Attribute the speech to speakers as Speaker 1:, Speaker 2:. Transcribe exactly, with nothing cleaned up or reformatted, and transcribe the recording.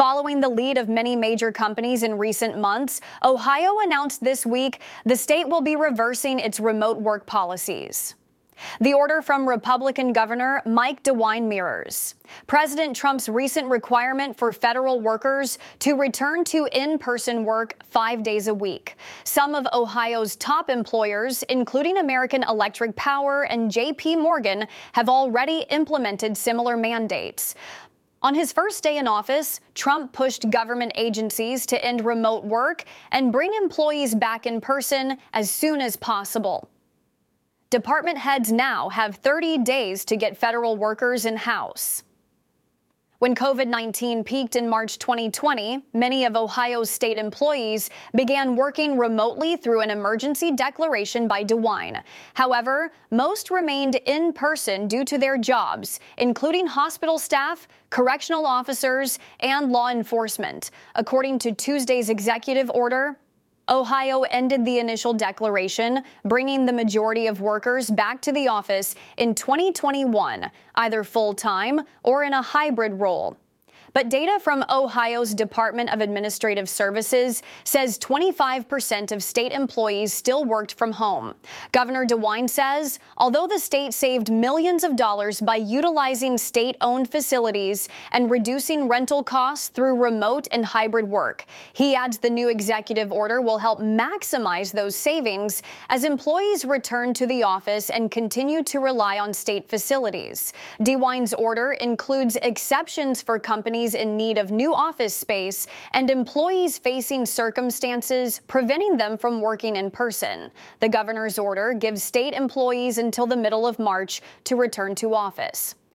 Speaker 1: Following the lead of many major companies in recent months, Ohio announced this week the state will be reversing its remote work policies. The order from Republican Governor Mike DeWine mirrors President Trump's recent requirement for federal workers to return to in-person work five days a week. Some of Ohio's top employers, including American Electric Power and J P Morgan, have already implemented similar mandates. On his first day in office, Trump pushed government agencies to end remote work and bring employees back in person as soon as possible. Department heads now have thirty days to get federal workers in-house. When COVID nineteen peaked in March twenty twenty, many of Ohio's state employees began working remotely through an emergency declaration by DeWine. However, most remained in person due to their jobs, including hospital staff, correctional officers, and law enforcement. According to Tuesday's executive order, Ohio ended the initial declaration, bringing the majority of workers back to the office in twenty twenty-one, either full-time or in a hybrid role. But data from Ohio's Department of Administrative Services says twenty-five percent of state employees still worked from home. Governor DeWine says, although the state saved millions of dollars by utilizing state-owned facilities and reducing rental costs through remote and hybrid work, he adds the new executive order will help maximize those savings as employees return to the office and continue to rely on state facilities. DeWine's order includes exceptions for companies in need of new office space and employees facing circumstances preventing them from working in person. The governor's order gives state employees until the middle of March to return to office.